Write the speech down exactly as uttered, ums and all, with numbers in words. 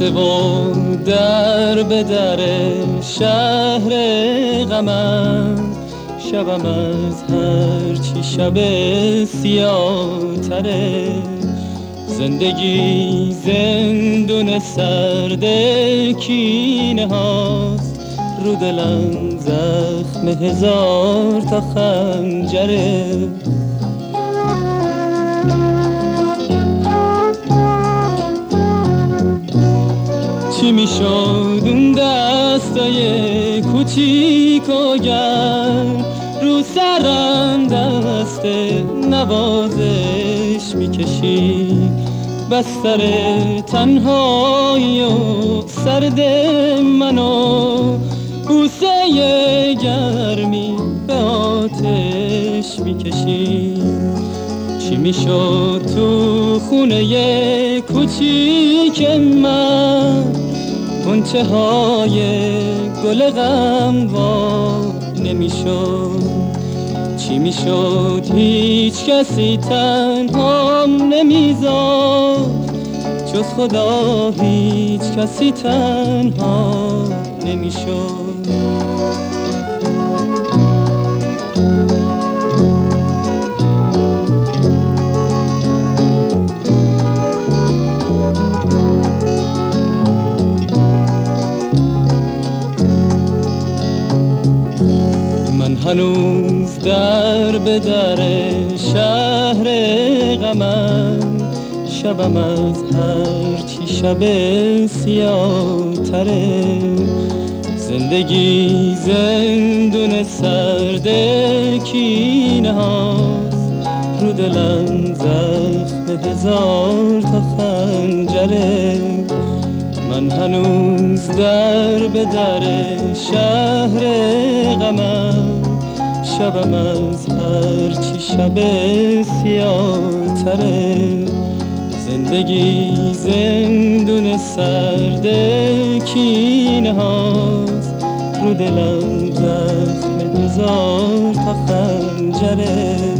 بسته و در به در شهر غمم، شبم از هرچی شب سیاه تره. زندگی زندون سرد کینه هاست، رو دلم زخم هزار تا خنجره. چی میشد اون دستای کوچیک و گرم، رو سرم دست نوازش میکشید. بستر تنهایی و سرد منو بوسه گرمی به آتش میکشید. چی میشد تو خونه کوچیک من، غنچه های گل غم وا نمیشد. چی میشد هیچ کسی تنهام نمیذاشت، جز خدا هیچ کسی تنها نمیشد. هنوز در به در شهر غمم، شبم از هرچی شب سیاه تره. زندگی زندون سرد کینه هاست، رو دلم زخم هزار تا خنجره. من هنوز در به در شهر غمم، شبم از هرچی شب سیاه تره. زندگی زندون سرد کینه هاست، رو دلم زخم هزار تا خنجره.